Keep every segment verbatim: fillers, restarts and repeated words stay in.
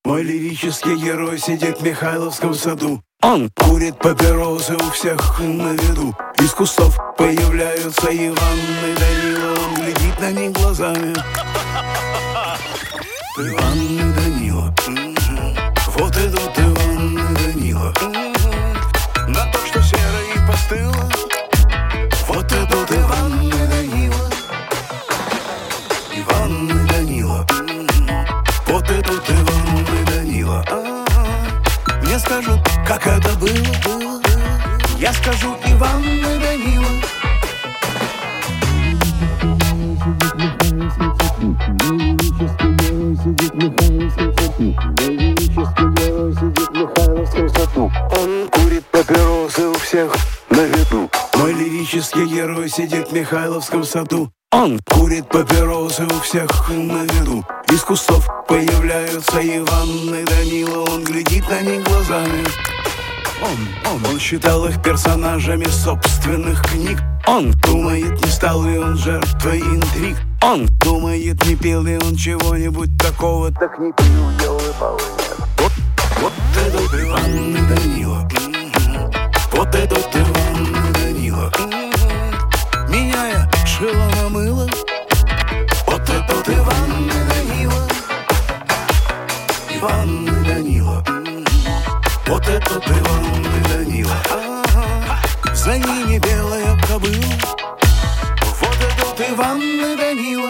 Мой лирический герой сидит в Михайловском саду. Он курит папиросы у всех на виду. Из кустов появляются Иван и Данила. Он глядит на них глазами. Иван и Данила. Вот идут Иван и Данила. На то, что серо и постыло. Вот идут Иван и Данила. Иван и Данила. Вот идут Иван и Данила. Мне скажут, как это было, было, было. Я скажу, Иван и Данила. Он курит папиросы у всех на виду. Мой лирический герой сидит в Михайловском саду. Он курит папиросы у всех на виду. Из кустов появляются Иван и Данила. Он глядит на них глазами. Он, он, он считал их персонажами собственных книг. Он думает, не стал ли он жертвой интриг. Он думает, не пил ли он чего-нибудь такого. Так не пил, елы-палы. Вот, вот этот Иван и Данила. Вот этот Иван и Данила. Меняя шило на мыло. Вот этот Иван и Данила. Иван и Данила. Вот этот Иван и Данила. А-а-а. За ними белая кобыла. Вот этот Иван и Данила.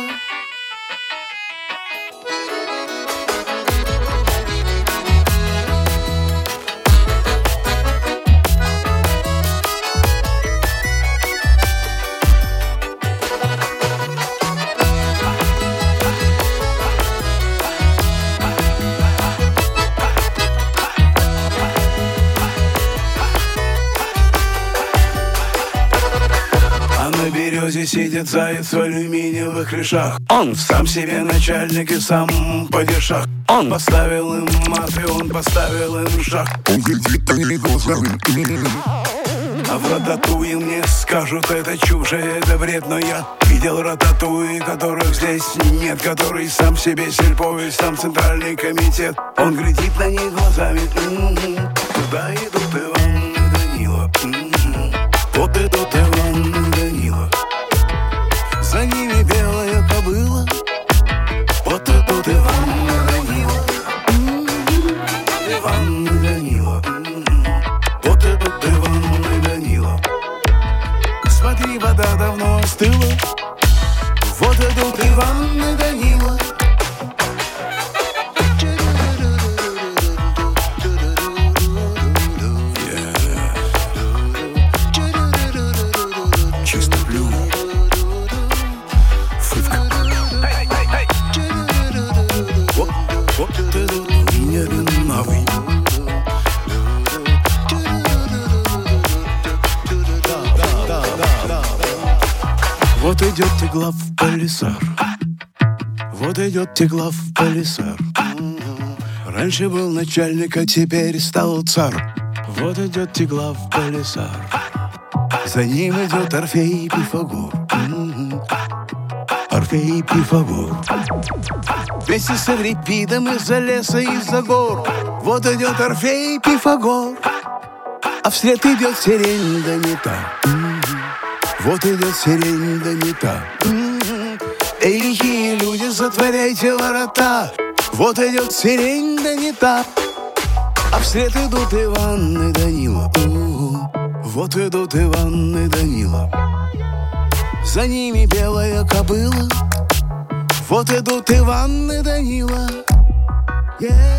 На березе сидит заяц в алюминиевых клешах. Он сам себе начальник и сам падишах. Он поставил им мат и он поставил им шах. Он глядит на них глазами. А в рататуе мне скажут, это чушь, это бред. Но я видел рататуи, которых здесь нет. Который сам себе сельпо и сам центральный комитет. Он глядит на них глазами. Туда идут Иван и Данила. Вот идут Иван и Данила. За ними белая кобыла. Вот идут Иван и Данила. Иван и Данила. Вот идут Иван и Данила. Смотри, вода давно остыла. Вот идут Иван и Данила. Вот идет Теглав Палисар. Вот идет Теглав Палисар. Раньше был начальник, а теперь стал царь. Вот идет Теглав Палисар. За ним идет Орфей и Пифагор. Орфей и Пифагор. Вместе с Эврипидом из-за леса, из-за гор. Вот идет Орфей и Пифагор. А вслед идет сирень, да не та. Вот идет сирень, да не та. Эй, лихие люди, затворяйте ворота. Вот идет сирень, да не та. А вслед идут Иван и Данила. Вот идут Иван и Данила. За ними белая кобыла. Вот идут Иван и Данила. Yeah.